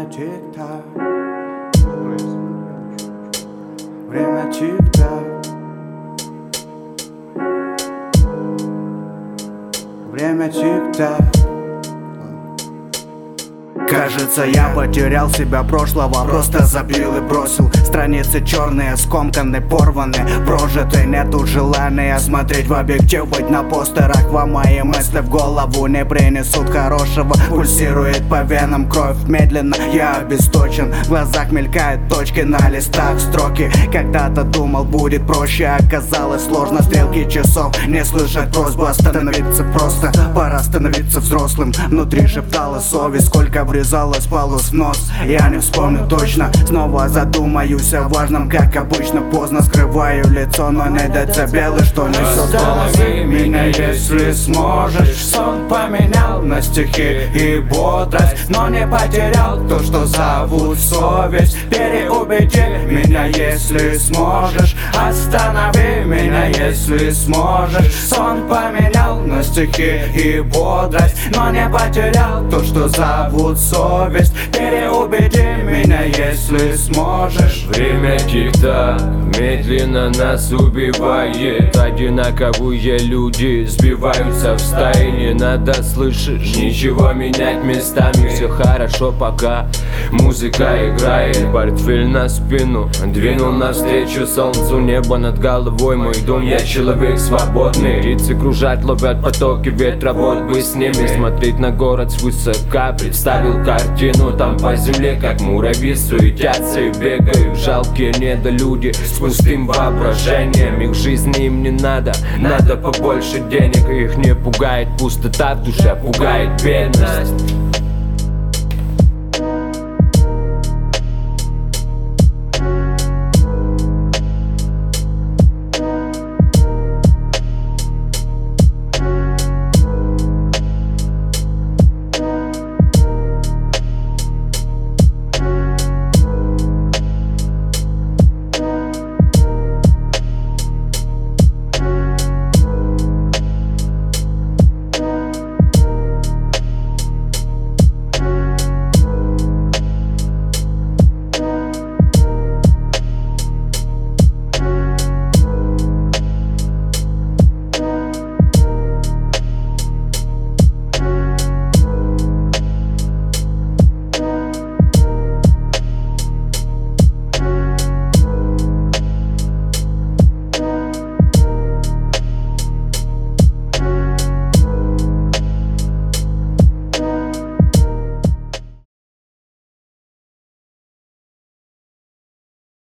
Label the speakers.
Speaker 1: Время тик-так. Время тик-так. Время тик-так. Кажется, я потерял себя прошлого, просто забил и бросил. Страницы черные, скомканы, порваны, прожиты. Нету желания смотреть в объектив, быть на постерах. Вам мои мысли в голову не принесут хорошего. Пульсирует по венам кровь медленно, я обесточен. В глазах мелькают точки, на листах строки. Когда-то думал, будет проще, оказалось сложно. Стрелки часов не слышат просьбу остановиться просто. Пора становиться взрослым, внутри шептала совесть. Сколько врезалась полос в нос, я не вспомню точно. Снова задумаюсь о важном, как обычно. Поздно скрываю лицо, но не децибелы, что несет голос.
Speaker 2: Останови меня, если сможешь. Сон поменял на стихи и бодрость, но не потерял то, что зовут совесть. Переубеди меня, если сможешь. Останови меня, если сможешь. Сон поменял на стихи и бодрость, но не потерял то, что зовут совесть. Переубеди меня, если сможешь.
Speaker 3: Время тик-так медленно нас убивает. Одинаковые люди сбиваются в стаи. Не надо, слышишь, ничего менять местами. Все хорошо, пока музыка играет. Портфель на спину двинул навстречу солнцу. Небо над головой мой дом, я человек свободный. Птицы кружат, ловят потоки ветра, вот бы с ними смотреть на город свысока. Представил картину, там по земле как муравьи суетятся и бегают. Жалкие недолюди с пустым воображением. Их жизни им не надо, надо побольше денег. Их не пугает пустота в душе, пугает бедность.